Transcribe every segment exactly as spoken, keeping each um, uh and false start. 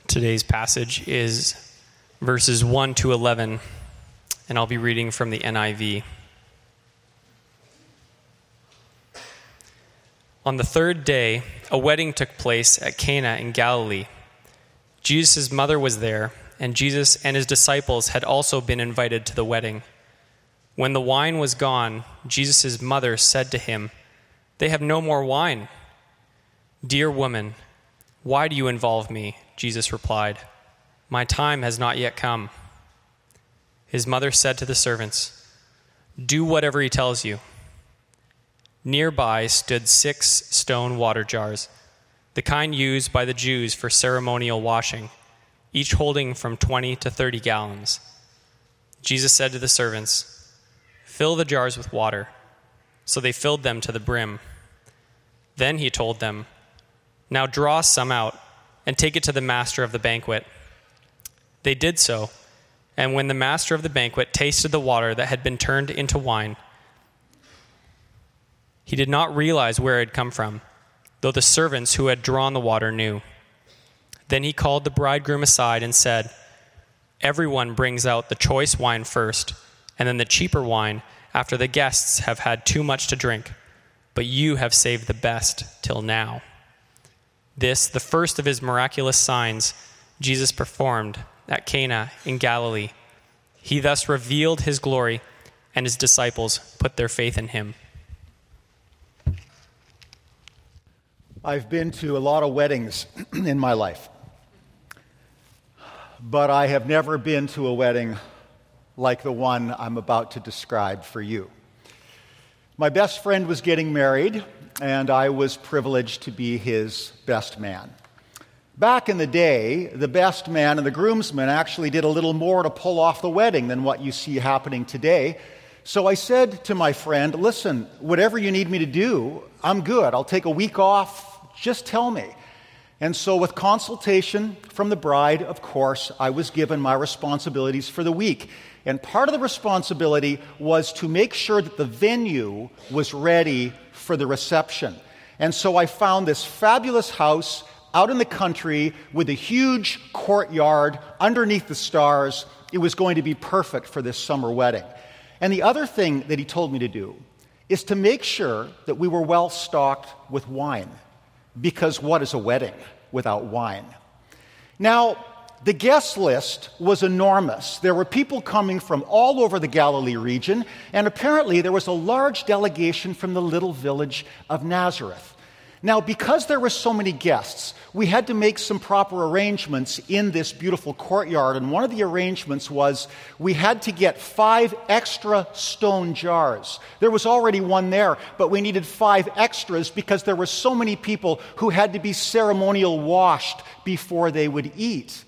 Today's passage is verses one to eleven, and I'll be reading from the N I V. On the third day, a wedding took place at Cana in Galilee. Jesus' mother was there, and Jesus and his disciples had also been invited to the wedding. When the wine was gone, Jesus' mother said to him, "They have no more wine." "Dear woman, why do you involve me?" Jesus replied, "My time has not yet come." His mother said to the servants, "Do whatever he tells you." Nearby stood six stone water jars, the kind used by the Jews for ceremonial washing, each holding from twenty to thirty gallons. Jesus said to the servants, "Fill the jars with water." So they filled them to the brim. Then he told them, "Now draw some out and take it to the master of the banquet." They did so, and when the master of the banquet tasted the water that had been turned into wine, he did not realize where it had come from, though the servants who had drawn the water knew. Then he called the bridegroom aside and said, "Everyone brings out the choice wine first, and then the cheaper wine after the guests have had too much to drink, but you have saved the best till now." This, the first of his miraculous signs, Jesus performed at Cana in Galilee. He thus revealed his glory, and his disciples put their faith in him. I've been to a lot of weddings in my life, but I have never been to a wedding like the one I'm about to describe for you. My best friend was getting married, and I was privileged to be his best man. Back in the day, the best man and the groomsmen actually did a little more to pull off the wedding than what you see happening today. So I said to my friend, "Listen, whatever you need me to do, I'm good. I'll take a week off. Just tell me." And so with consultation from the bride, of course, I was given my responsibilities for the week. And part of the responsibility was to make sure that the venue was ready for the reception. And so I found this fabulous house out in the country with a huge courtyard underneath the stars. It was going to be perfect for this summer wedding. And the other thing that he told me to do is to make sure that we were well stocked with wine. Because what is a wedding without wine? Now, the guest list was enormous. There were people coming from all over the Galilee region, and apparently there was a large delegation from the little village of Nazareth. Now, because there were so many guests, we had to make some proper arrangements in this beautiful courtyard, and one of the arrangements was we had to get five extra stone jars. There was already one there, but we needed five extras because there were so many people who had to be ceremonial washed before they would eat.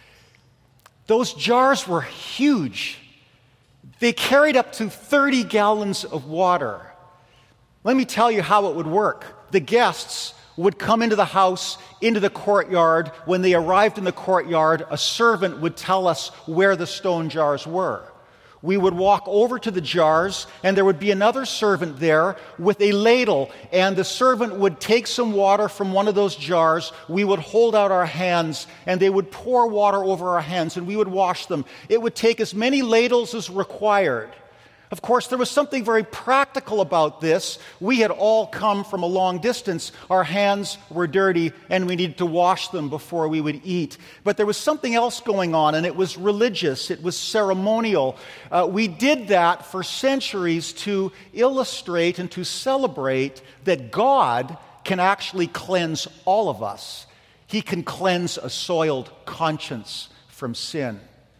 Those jars were huge. They carried up to thirty gallons of water. Let me tell you how it would work. The guests would come into the house, into the courtyard. When they arrived in the courtyard, a servant would tell us where the stone jars were. We would walk over to the jars, and there would be another servant there with a ladle, and the servant would take some water from one of those jars. We would hold out our hands, and they would pour water over our hands, and we would wash them. It would take as many ladles as required. Of course, there was something very practical about this. We had all come from a long distance. Our hands were dirty, and we needed to wash them before we would eat. But there was something else going on, and it was religious. It was ceremonial. Uh, we did that for centuries to illustrate and to celebrate that God can actually cleanse all of us. He can cleanse a soiled conscience from sin.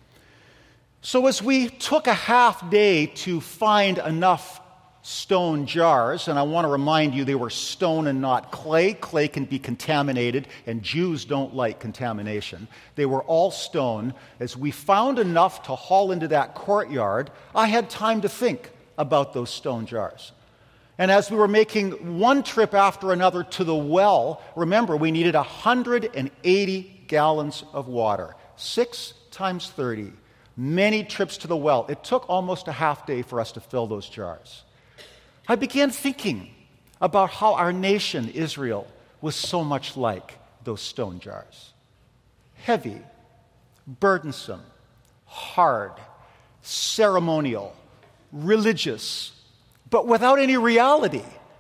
So as we took a half day to find enough stone jars, and I want to remind you they were stone and not clay. Clay can be contaminated, and Jews don't like contamination. They were all stone. As we found enough to haul into that courtyard, I had time to think about those stone jars. And as we were making one trip after another to the well, remember, we needed one hundred eighty gallons of water, six times thirty. Many trips to the well. It took almost a half day for us to fill those jars. I began thinking about how our nation, Israel, was so much like those stone jars. heavy, burdensome, hard, ceremonial, religious, but without any reality.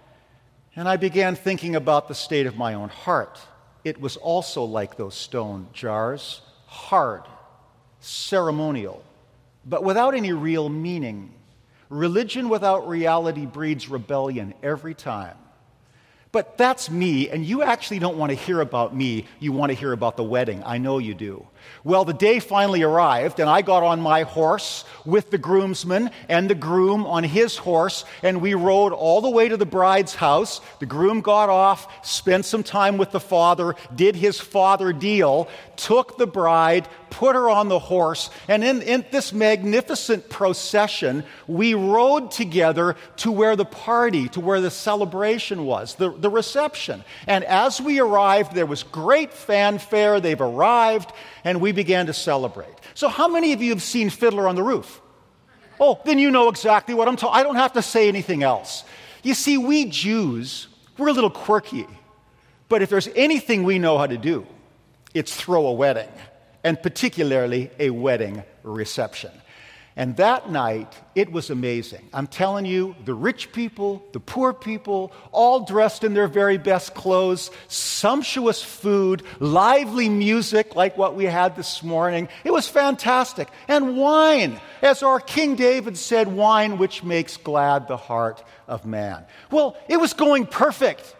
And I began thinking about the state of my own heart. It was also like those stone jars, hard, ceremonial, but without any real meaning. Religion without reality breeds rebellion every time. But that's me, and you actually don't want to hear about me. You want to hear about the wedding. I know you do. Well, the day finally arrived, and I got on my horse with the groomsman and the groom on his horse, and we rode all the way to the bride's house. The groom got off, spent some time with the father, did his father deal, took the bride, put her on the horse, and in, in this magnificent procession, we rode together to where the party, to where the celebration was, the, the reception. And as we arrived, there was great fanfare. They've arrived, and we began to celebrate. So how many of you have seen Fiddler on the Roof? Oh, then you know exactly what I'm talking. I don't have to say anything else. You see, we Jews, we're a little quirky. But if there's anything we know how to do, it's throw a wedding, and particularly a wedding reception. And that night, it was amazing. I'm telling you, the rich people, the poor people, all dressed in their very best clothes, sumptuous food, lively music like what we had this morning. It was fantastic. And wine, as our King David said, wine which makes glad the heart of man. Well, it was going perfect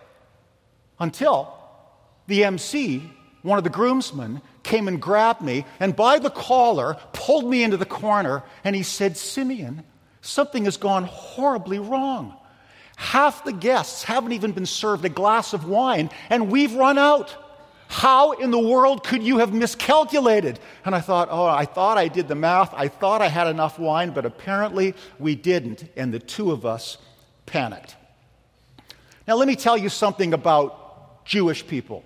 until the M C, one of the groomsmen, came and grabbed me, and by the collar, pulled me into the corner, and he said, "Simeon, something has gone horribly wrong. Half the guests haven't even been served a glass of wine, and we've run out. How in the world could you have miscalculated?" And I thought, oh, I thought I did the math. I thought I had enough wine, but apparently we didn't, and the two of us panicked. Now, let me tell you something about Jewish people.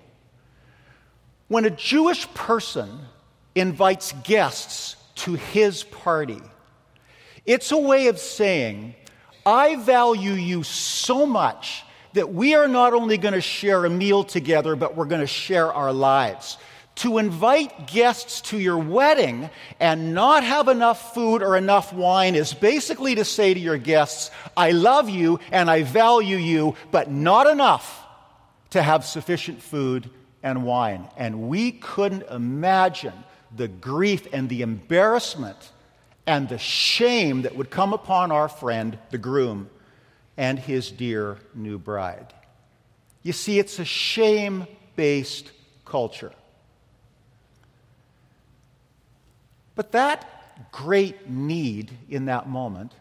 When a Jewish person invites guests to his party, it's a way of saying, I value you so much that we are not only going to share a meal together, but we're going to share our lives. To invite guests to your wedding and not have enough food or enough wine is basically to say to your guests, I love you and I value you, but not enough to have sufficient food and wine. And we couldn't imagine the grief and the embarrassment and the shame that would come upon our friend, the groom, and his dear new bride. You see, it's a shame-based culture. But that great need in that moment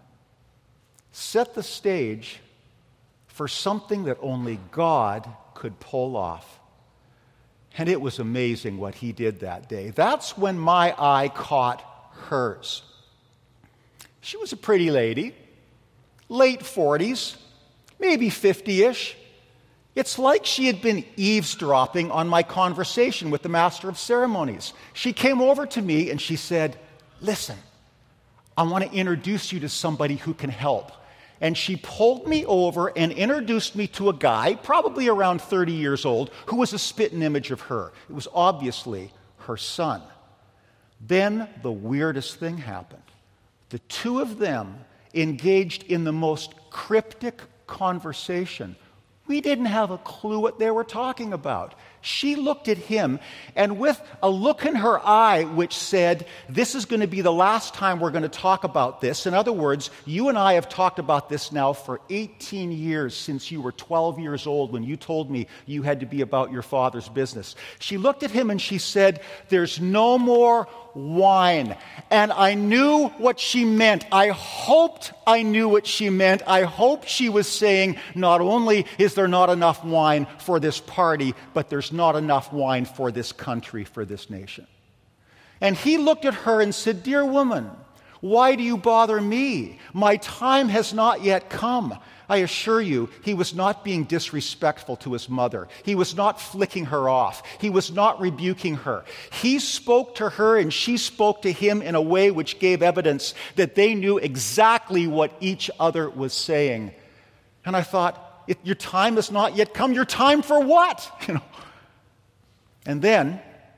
set the stage for something that only God could pull off. And it was amazing what he did that day. That's when my eye caught hers. She was a pretty lady, late forties, maybe fifty-ish. It's like she had been eavesdropping on my conversation with the master of ceremonies. She came over to me and she said, "Listen, I want to introduce you to somebody who can help." And she pulled me over and introduced me to a guy, probably around thirty years old, who was a spitting image of her. It was obviously her son. Then the weirdest thing happened. The two of them engaged in the most cryptic conversation. We didn't have a clue what they were talking about. She looked at him, and with a look in her eye which said, this is going to be the last time we're going to talk about this. In other words, you and I have talked about this now for eighteen years, since you were twelve years old when you told me you had to be about your father's business. She looked at him and she said, "There's no more wine." And I knew what she meant. I hoped I knew what she meant. I hoped she was saying, not only is there not enough wine for this party, but there's not enough wine for this country, for this nation. And he looked at her and said, "Dear woman, why do you bother me? My time has not yet come." I assure you, he was not being disrespectful to his mother. He was not flicking her off. He was not rebuking her. He spoke to her and she spoke to him in a way which gave evidence that they knew exactly what each other was saying. And I thought, your time has not yet come. Your time for what? You know. And then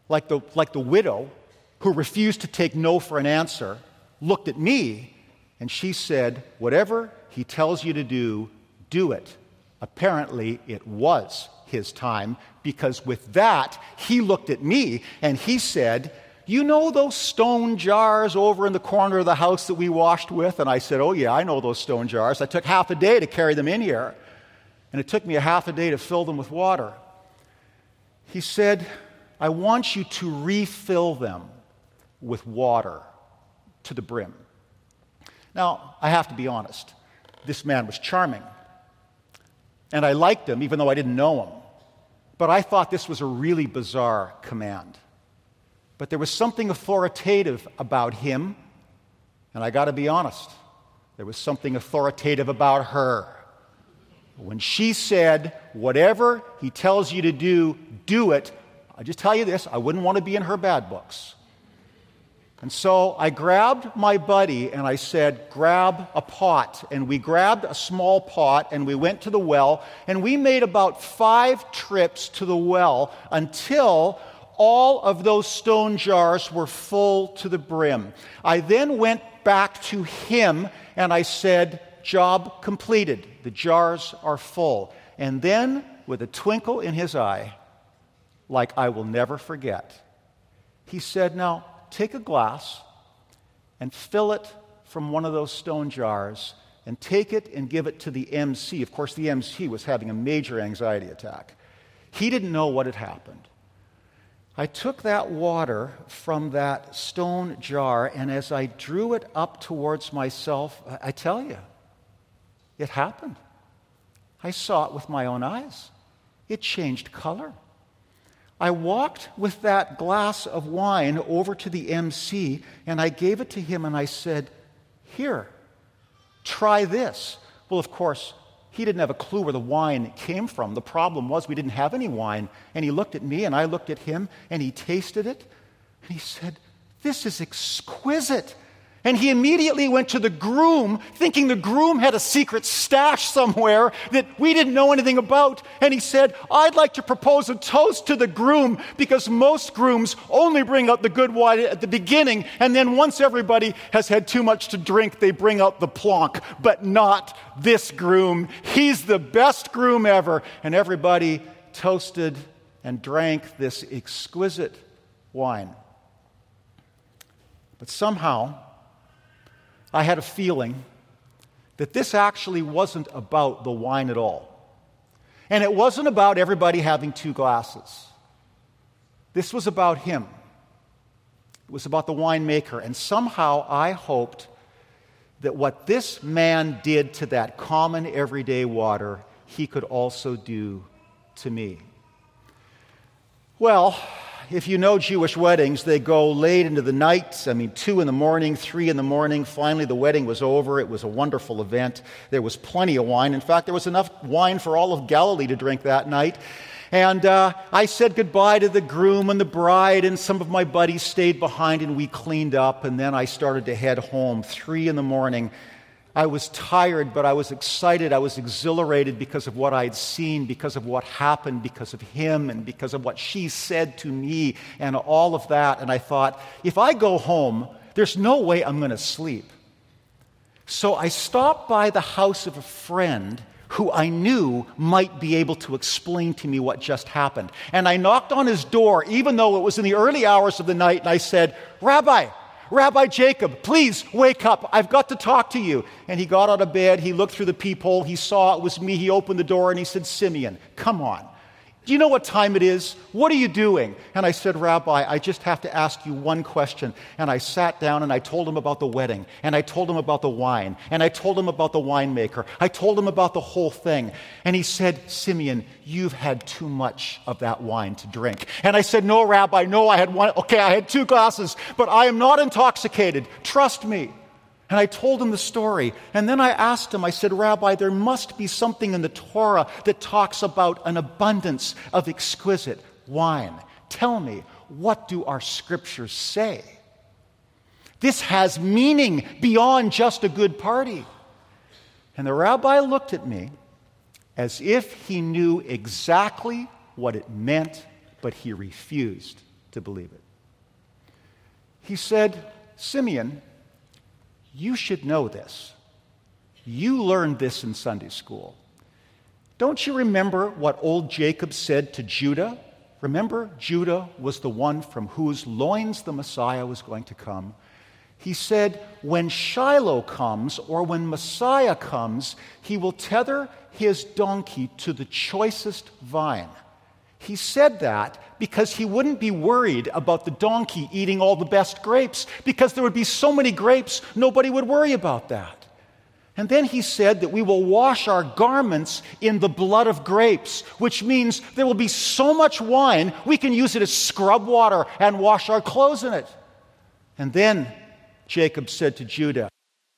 like the, like the widow who refused to take no for an answer, looked at me, and she said, whatever he tells you to do, do it. Apparently, it was his time, because with that, he looked at me and he said, you know those stone jars over in the corner of the house that we washed with? And I said, oh yeah, I know those stone jars. I took half a day to carry them in here, and it took me a half a day to fill them with water. He said, I want you to refill them with water to the brim. Now, I have to be honest. This man was charming. And I liked him, even though I didn't know him. But I thought this was a really bizarre command. But there was something authoritative about him. And I got to be honest. There was something authoritative about her. When she said, whatever he tells you to do, do it. I just tell you this, I wouldn't want to be in her bad books. And so I grabbed my buddy and I said, grab a pot. And we grabbed a small pot and we went to the well, and we made about five trips to the well until all of those stone jars were full to the brim. I then went back to him and I said, job completed. The jars are full. And then, with a twinkle in his eye, like I will never forget, he said, now, take a glass and fill it from one of those stone jars and take it and give it to the M C. Of course, the M C was having a major anxiety attack. He didn't know what had happened. I took that water from that stone jar, and as I drew it up towards myself, I tell you, it happened. I saw it with my own eyes. It changed color. I walked with that glass of wine over to the M C, and I gave it to him, and I said, here, try this. Well, of course, he didn't have a clue where the wine came from. The problem was we didn't have any wine. And he looked at me, and I looked at him, and he tasted it, and he said, this is exquisite. And he immediately went to the groom, thinking the groom had a secret stash somewhere that we didn't know anything about. And he said, I'd like to propose a toast to the groom, because most grooms only bring out the good wine at the beginning, and then once everybody has had too much to drink, they bring out the plonk. But not this groom. He's the best groom ever. And everybody toasted and drank this exquisite wine. But somehow, I had a feeling that this actually wasn't about the wine at all. And it wasn't about everybody having two glasses. This was about him. It was about the winemaker. And somehow I hoped that what this man did to that common everyday water, he could also do to me. Well, if you know Jewish weddings, they go late into the night. I mean, two in the morning, three in the morning. Finally, the wedding was over. It was a wonderful event. There was plenty of wine. In fact, there was enough wine for all of Galilee to drink that night. And uh, I said goodbye to the groom and the bride, and some of my buddies stayed behind, and we cleaned up. And then I started to head home, three in the morning. I was tired, but I was excited. I was exhilarated because of what I'd seen, because of what happened, because of him, and because of what she said to me, and all of that. And I thought, if I go home, there's no way I'm going to sleep. So I stopped by the house of a friend who I knew might be able to explain to me what just happened. And I knocked on his door, even though it was in the early hours of the night, and I said, Rabbi, Rabbi Jacob, please wake up. I've got to talk to you. And he got out of bed. He looked through the peephole. He saw it was me. He opened the door and he said, Simeon, come on. Do you know what time it is? What are you doing? And I said, Rabbi, I just have to ask you one question. And I sat down and I told him about the wedding. And I told him about the wine. And I told him about the winemaker. I told him about the whole thing. And he said, Simeon, you've had too much of that wine to drink. And I said, no, Rabbi, no, I had one. Okay, I had two glasses, but I am not intoxicated. Trust me. And I told him the story. And then I asked him, I said, Rabbi, there must be something in the Torah that talks about an abundance of exquisite wine. Tell me, what do our scriptures say? This has meaning beyond just a good party. And the rabbi looked at me as if he knew exactly what it meant, but he refused to believe it. He said, Simeon, you should know this. You learned this in Sunday school. Don't you remember what old Jacob said to Judah? Remember, Judah was the one from whose loins the Messiah was going to come. He said, when Shiloh comes, or when Messiah comes, he will tether his donkey to the choicest vine. He said that because he wouldn't be worried about the donkey eating all the best grapes, because there would be so many grapes, nobody would worry about that. And then he said that we will wash our garments in the blood of grapes, which means there will be so much wine, we can use it as scrub water and wash our clothes in it. And then Jacob said to Judah,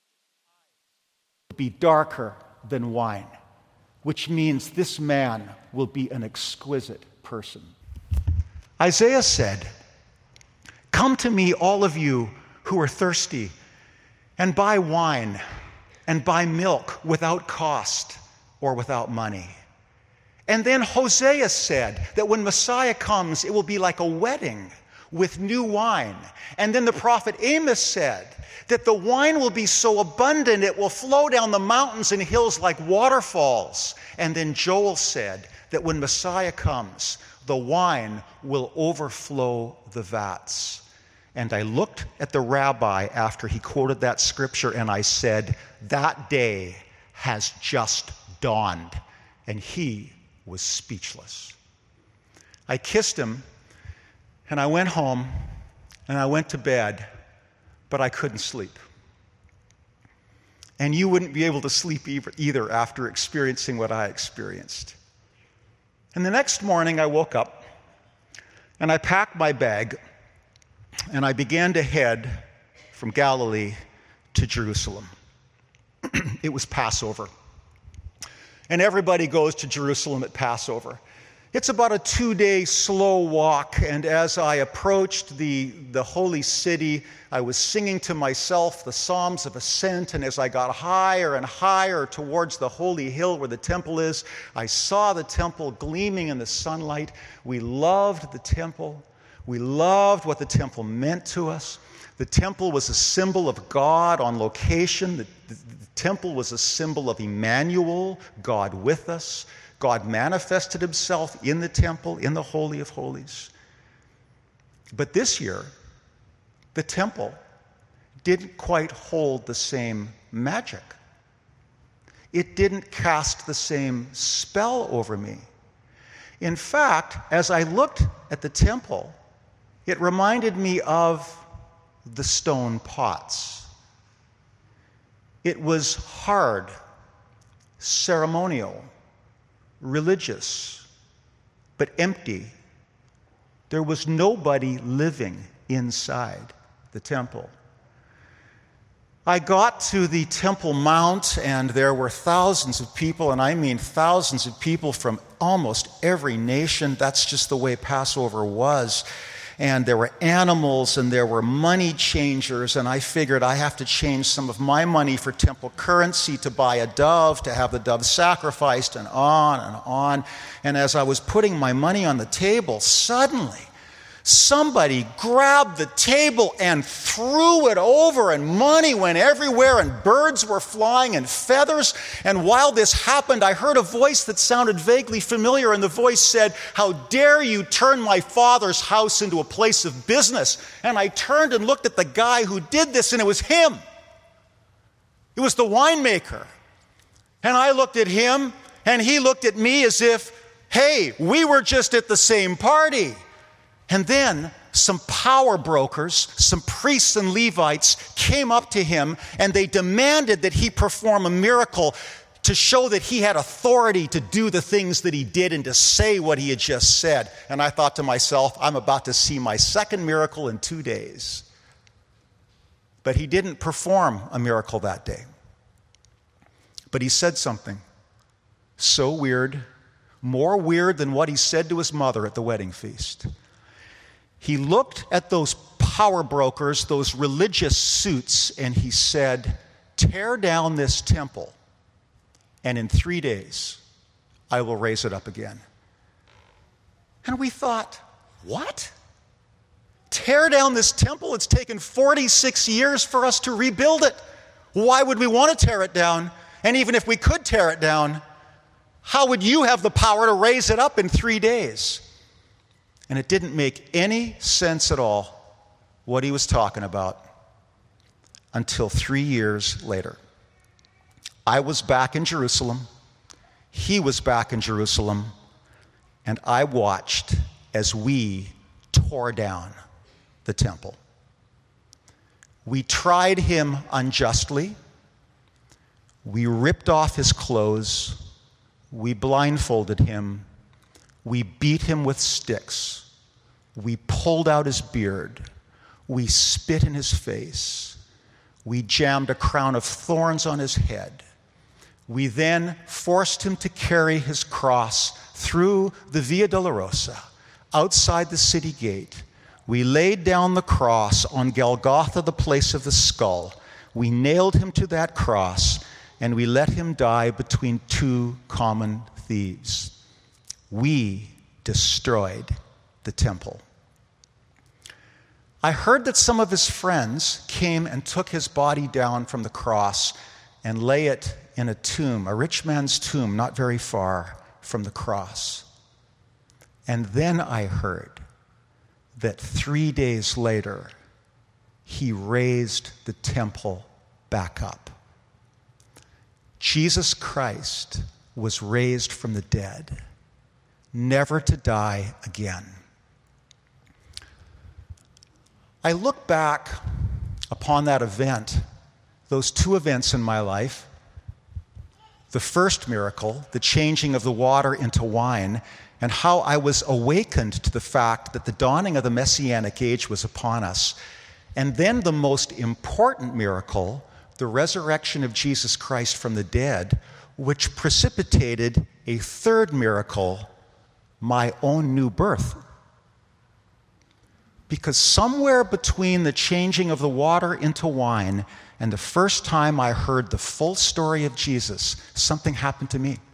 be darker than wine, which means this man will be an exquisite person. Isaiah said, come to me, all of you who are thirsty, and buy wine and buy milk without cost or without money. And then Hosea said that when Messiah comes, it will be like a wedding with new wine. And then the prophet Amos said that the wine will be so abundant it will flow down the mountains and hills like waterfalls. And then Joel said that when Messiah comes, the wine will overflow the vats. And I looked at the rabbi after he quoted that scripture and I said, that day has just dawned. And he was speechless. I kissed him and I went home and I went to bed, but I couldn't sleep. And you wouldn't be able to sleep either after experiencing what I experienced. And the next morning I woke up and I packed my bag and I began to head from Galilee to Jerusalem. It was Passover. And everybody goes to Jerusalem at Passover. It's about a two-day slow walk, and as I approached the, the holy city, I was singing to myself the Psalms of Ascent, and as I got higher and higher towards the holy hill where the temple is, I saw the temple gleaming in the sunlight. We loved the temple. We loved what the temple meant to us. The temple was a symbol of God on location. The, the, the temple was a symbol of Emmanuel, God with us. God manifested himself in the temple, in the Holy of Holies. But this year, the temple didn't quite hold the same magic. It didn't cast the same spell over me. In fact, as I looked at the temple, it reminded me of the stone pots. It was hard, ceremonial, religious, but empty. There was nobody living inside the temple. I got to the Temple Mount, and there were thousands of people, and I mean thousands of people from almost every nation. That's just the way Passover was. And there were animals, and there were money changers, and I figured I have to change some of my money for temple currency to buy a dove, to have the dove sacrificed, and on and on. And as I was putting my money on the table, suddenly somebody grabbed the table and threw it over, and money went everywhere, and birds were flying, and feathers. And while this happened, I heard a voice that sounded vaguely familiar, and the voice said, "How dare you turn my father's house into a place of business?" And I turned and looked at the guy who did this, and it was him. It was the winemaker. And I looked at him, and he looked at me as if, hey, we were just at the same party. And then some power brokers, some priests and Levites came up to him, and they demanded that he perform a miracle to show that he had authority to do the things that he did and to say what he had just said. And I thought to myself, I'm about to see my second miracle in two days. But he didn't perform a miracle that day. But he said something so weird, more weird than what he said to his mother at the wedding feast. He looked at those power brokers, those religious suits, and he said, "Tear down this temple, and in three days, I will raise it up again." And we thought, what? tear down this temple? It's taken forty-six years for us to rebuild it. Why would we want to tear it down? And even if we could tear it down, how would you have the power to raise it up in three days? And it didn't make any sense at all what he was talking about until three years later. I was back in Jerusalem. He was back in Jerusalem. And I watched as we tore down the temple. We tried him unjustly. We ripped off his clothes. We blindfolded him. We beat him with sticks. We pulled out his beard. We spit in his face. We jammed a crown of thorns on his head. We then forced him to carry his cross through the Via Dolorosa, outside the city gate. We laid down the cross on Golgotha, the place of the skull. We nailed him to that cross, and we let him die between two common thieves. We destroyed the temple. I heard that some of his friends came and took his body down from the cross and lay it in a tomb, a rich man's tomb, not very far from the cross. And then I heard that three days later, he raised the temple back up. Jesus Christ was raised from the dead, never to die again. I look back upon that event, those two events in my life, the first miracle, the changing of the water into wine, and how I was awakened to the fact that the dawning of the Messianic age was upon us. And then the most important miracle, the resurrection of Jesus Christ from the dead, which precipitated a third miracle, my own new birth. Because somewhere between the changing of the water into wine and the first time I heard the full story of Jesus, something happened to me.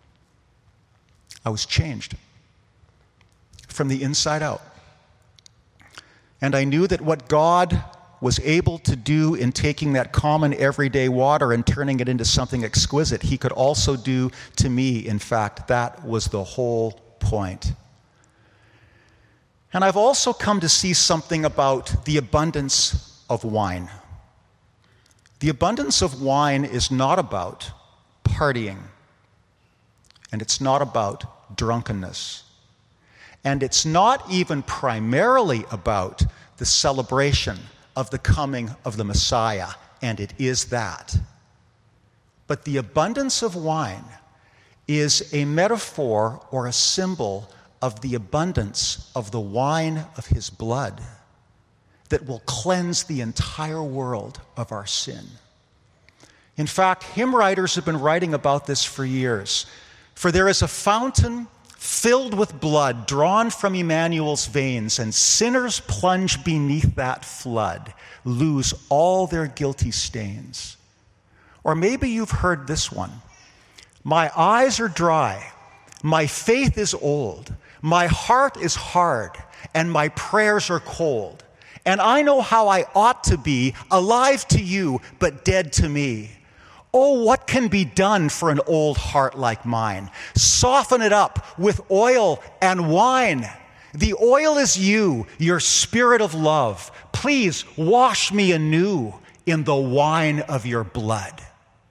I was changed from the inside out. And I knew that what God was able to do in taking that common everyday water and turning it into something exquisite, he could also do to me. In fact, that was the whole point. And I've also come to see something about the abundance of wine. The abundance of wine is not about partying, and it's not about drunkenness, and it's not even primarily about the celebration of the coming of the Messiah, and it is that. But the abundance of wine is a metaphor or a symbol of the abundance of the wine of his blood that will cleanse the entire world of our sin. In fact, hymn writers have been writing about this for years. For there is a fountain filled with blood drawn from Emmanuel's veins, and sinners plunge beneath that flood, lose all their guilty stains. Or maybe you've heard this one. My eyes are dry, my faith is old, my heart is hard, and my prayers are cold. And I know how I ought to be, alive to you, but dead to me. Oh, what can be done for an old heart like mine? Soften it up with oil and wine. The oil is you, your spirit of love. Please wash me anew in the wine of your blood.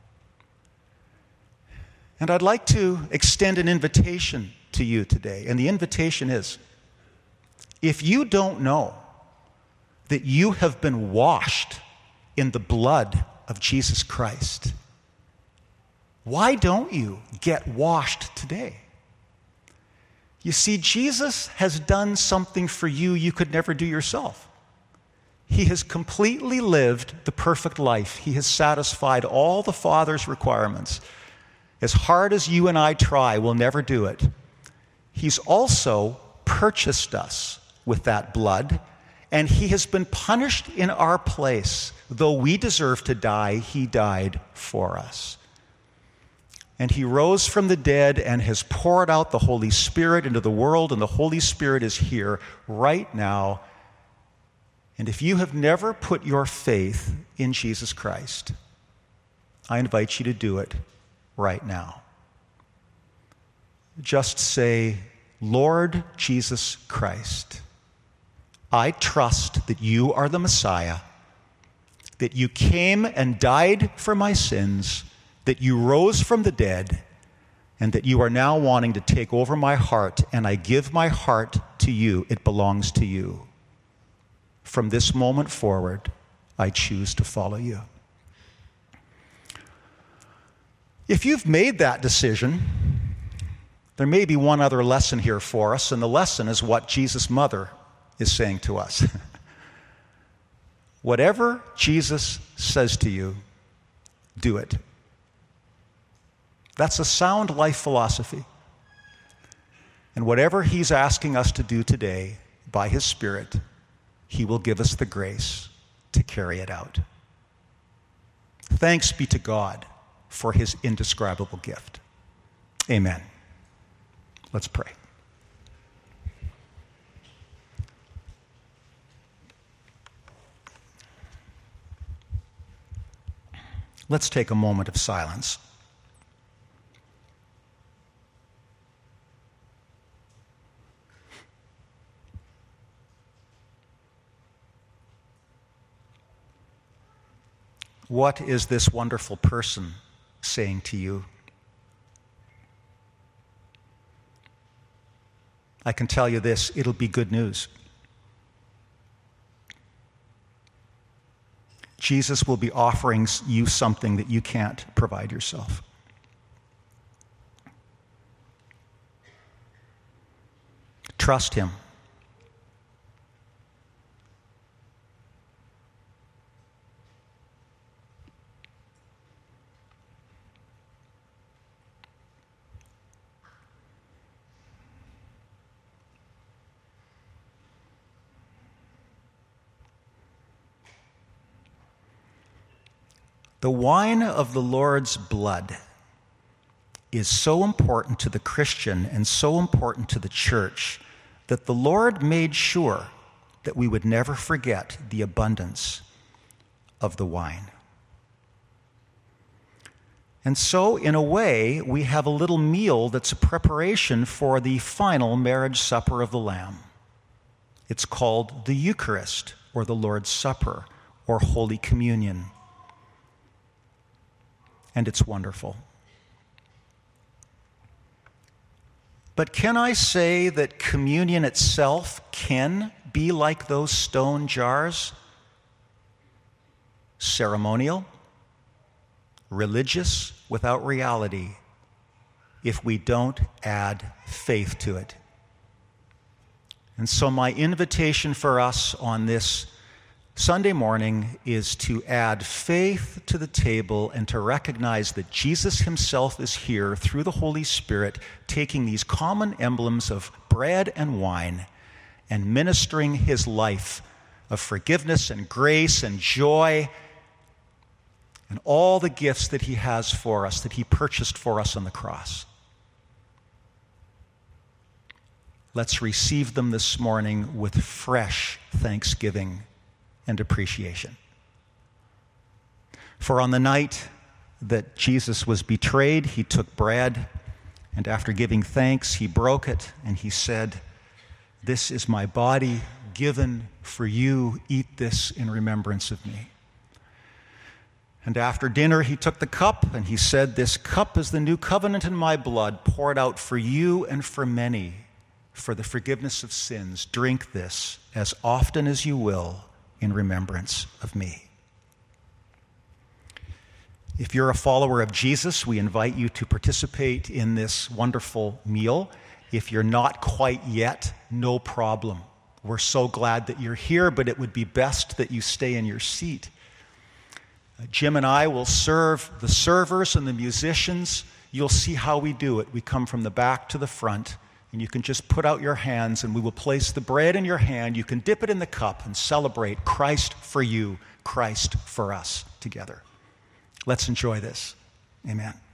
And I'd like to extend an invitation to you today. And the invitation is, if you don't know that you have been washed in the blood of Jesus Christ, why don't you get washed today? You see, Jesus has done something for you you could never do yourself. He has completely lived the perfect life. He has satisfied all the Father's requirements. As hard as you and I try, we'll never do it. He's also purchased us with that blood, and he has been punished in our place. Though we deserve to die, he died for us. And he rose from the dead and has poured out the Holy Spirit into the world, and the Holy Spirit is here right now. And if you have never put your faith in Jesus Christ, I invite you to do it right now. Just say, Lord Jesus Christ, I trust that you are the Messiah, that you came and died for my sins, that you rose from the dead, and that you are now wanting to take over my heart, and I give my heart to you. It belongs to you. From this moment forward, I choose to follow you. If you've made that decision, there may be one other lesson here for us, and the lesson is what Jesus' mother is saying to us. Whatever Jesus says to you, do it. That's a sound life philosophy. And whatever he's asking us to do today, by his Spirit, he will give us the grace to carry it out. Thanks be to God for his indescribable gift. Amen. Let's pray. Let's take a moment of silence. What is this wonderful person saying to you? I can tell you this, it'll be good news. Jesus will be offering you something that you can't provide yourself. Trust him. The wine of the Lord's blood is so important to the Christian and so important to the church that the Lord made sure that we would never forget the abundance of the wine. And so, in a way, we have a little meal that's a preparation for the final marriage supper of the Lamb. It's called the Eucharist, or the Lord's Supper, or Holy Communion. And it's wonderful. But can I say that communion itself can be like those stone jars? Ceremonial, religious, without reality, if we don't add faith to it. And so my invitation for us on this Sunday morning is to add faith to the table and to recognize that Jesus himself is here through the Holy Spirit, taking these common emblems of bread and wine and ministering his life of forgiveness and grace and joy and all the gifts that he has for us, that he purchased for us on the cross. Let's receive them this morning with fresh thanksgiving and appreciation. For on the night that Jesus was betrayed, he took bread, and after giving thanks, he broke it, and he said, "This is my body given for you. Eat this in remembrance of me." And after dinner, he took the cup, and he said, "This cup is the new covenant in my blood, poured out for you and for many, for the forgiveness of sins. Drink this as often as you will, in remembrance of me." If you're a follower of Jesus, we invite you to participate in this wonderful meal. If you're not quite yet, no problem. We're so glad that you're here, but it would be best that you stay in your seat. Uh, Jim and I will serve the servers and the musicians. You'll see how we do it. We come from the back to the front. And you can just put out your hands and we will place the bread in your hand. You can dip it in the cup and celebrate Christ for you, Christ for us together. Let's enjoy this. Amen.